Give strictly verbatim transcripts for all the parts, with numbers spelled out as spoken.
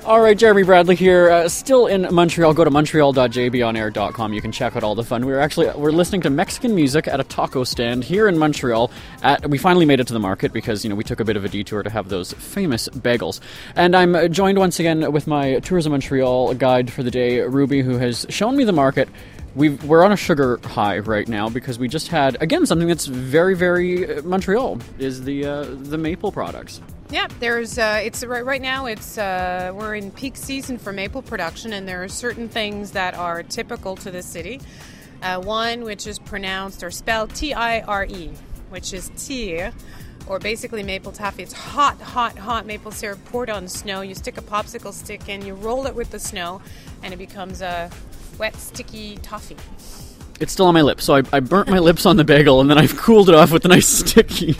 All right, Jeremy Bradley here, uh, still in Montreal. Go to montreal dot j b on air dot com. You can check out all the fun. We're actually we're listening to Mexican music at a taco stand here in Montreal. At, we finally made it to the market because, you know, we took a bit of a detour to have those famous bagels. And I'm joined once again with my Tourism Montreal guide for the day, Ruby, who has shown me the market. We've, we're on a sugar high right now because we just had, again, something that's very, very Montreal, is the uh, the maple products. Yeah, there's. Uh, it's right, right now. It's uh, we're in peak season for maple production, and there are certain things that are typical to the city. Uh, one, which is pronounced or spelled T I R E, which is tire, or basically maple taffy. It's hot, hot, hot maple syrup poured on snow. You stick a popsicle stick in, you roll it with the snow, and it becomes a wet, sticky toffee. It's still on my lips, so I, I burnt my lips on the bagel, and then I've cooled it off with a nice sticky.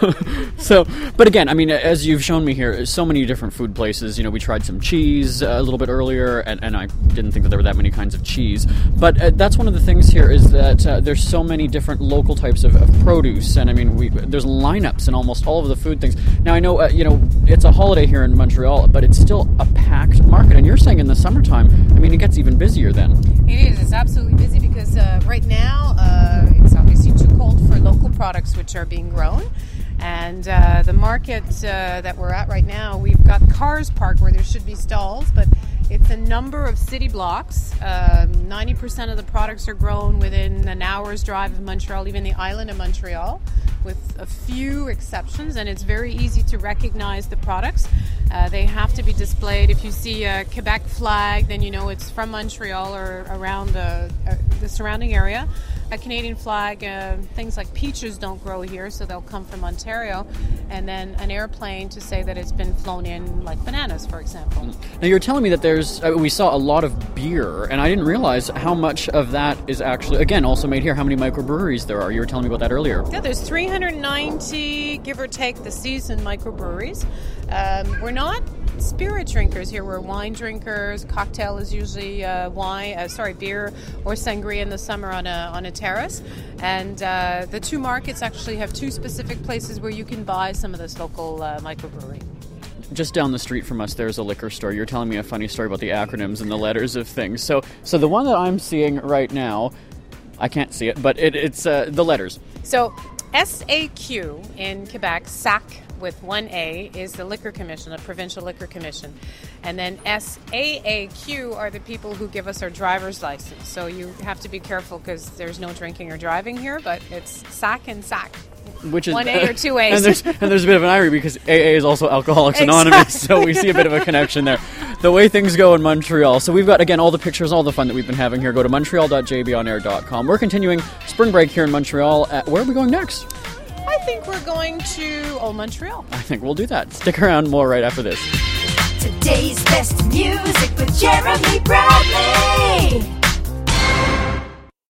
So, but again, I mean, as you've shown me here, so many different food places. You know, we tried some cheese uh, a little bit earlier, and, and I didn't think that there were that many kinds of cheese. But uh, that's one of the things here is that uh, there's so many different local types of, of produce, and I mean, we, there's lineups in almost all of the food things. Now, I know, uh, you know, it's a holiday here in Montreal, but it's still a packed market, and you're saying in the summertime, I mean, it gets even busier then. It is. It's absolutely busy because uh, right now uh, it's obviously too cold for local products which are being grown. And uh, the market uh, that we're at right now, we've got cars parked where there should be stalls, but it's a number of city blocks. Um, ninety percent of the products are grown within an hour's drive of Montreal, even the island of Montreal, with a few exceptions, and it's very easy to recognize the products. Uh, they have to be displayed. If you see a Quebec flag, then you know it's from Montreal or around the, uh, the surrounding area. A Canadian flag, uh, things like peaches don't grow here, so they'll come from Ontario. And then an airplane to say that it's been flown in, like bananas, for example. Now, you're telling me that there's, uh, we saw a lot of beer, and I didn't realize how much of that is actually, again, also made here, how many microbreweries there are. You were telling me about that earlier. Yeah, there's three hundred ninety, give or take, the season microbreweries. Um, we're not spirit drinkers here. We're wine drinkers. Cocktail is usually uh, wine, uh, sorry, beer or sangria in the summer on a on a terrace. And uh, the two markets actually have two specific places where you can buy some of this local uh, microbrewery. Just down the street from us, there's a liquor store. You're telling me a funny story about the acronyms and the letters of things. So, so the one that I'm seeing right now, I can't see it, but it, it's uh, the letters. So S A Q in Quebec, S A C with one A, is the Liquor Commission, the Provincial Liquor Commission. And then S A A Q are the people who give us our driver's license. So you have to be careful because there's no drinking or driving here, but it's S A C and S A C. Which is one A or two A's. And there's, and there's a bit of an irony because A A is also Alcoholics Anonymous, exactly. So we see a bit of a connection there. The way things go in Montreal. So we've got, again, all the pictures, all the fun that we've been having here. Go to montreal dot j b on air dot com. We're continuing spring break here in Montreal. At, where are we going next? I think we're going to Old Montreal. I think we'll do that. Stick around, more right after this. Today's best music with Jeremy Bradley.